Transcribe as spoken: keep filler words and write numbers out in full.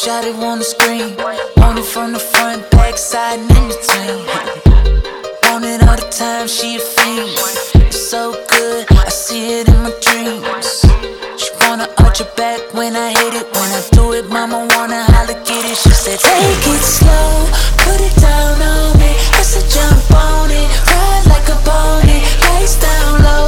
shot it on the screen. Want it from the front, back, side, and in between. Want it all the time, she a fiend. It's so good, I see it in my dreams. She wanna arch her back when I hit it. When I do it, mama wanna holla, get it. She said, take it slow, put it down on me. I said, jump on it, ride like a pony, lights down low.